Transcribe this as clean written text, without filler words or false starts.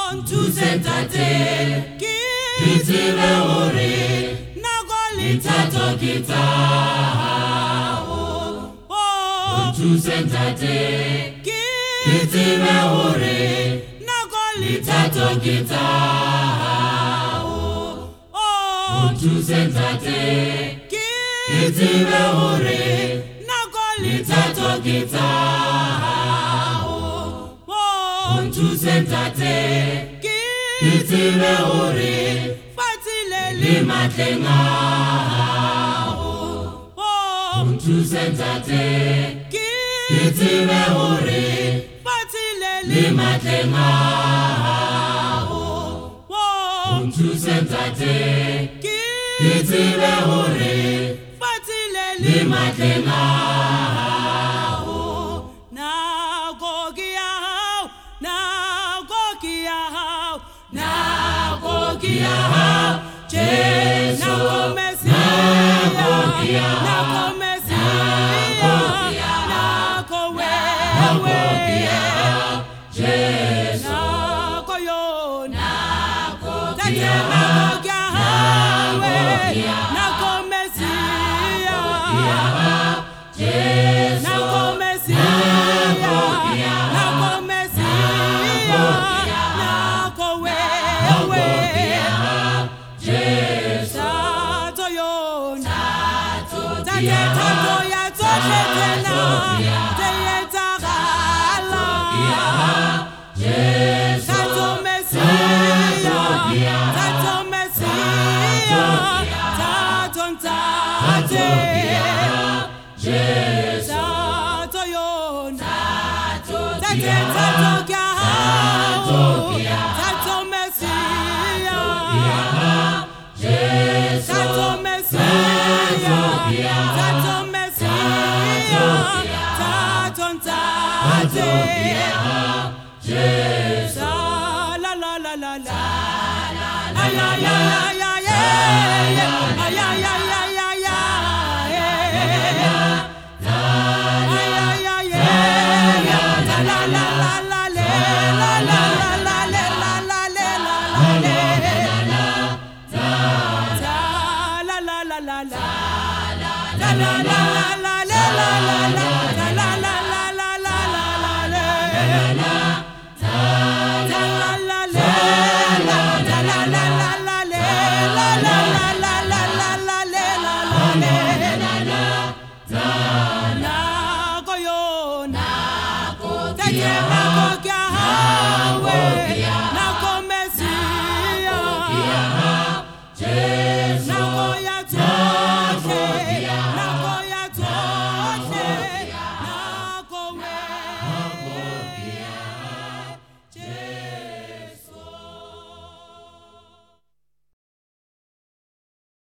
Sentate, kitire ore, nagolitato kita. Untu sentate, kitire ore, nagolitato kita. Untu sentate, kitire ore, nagolitato kita. Untu sentate. Kitire ore, fatile lima tenga. Untu sentate. Kitire ore, fatile lima tenga. Untu sentate. Kitire ore, fatile lima tenga. Na gogia, na gogia. Jesus, na Messia, na Messia, na Kowe, Jesus, na Koyo, na Kogia, na Messia, Jesus, na Messia, na Messia, na Kowe. La la la la la, la la la la.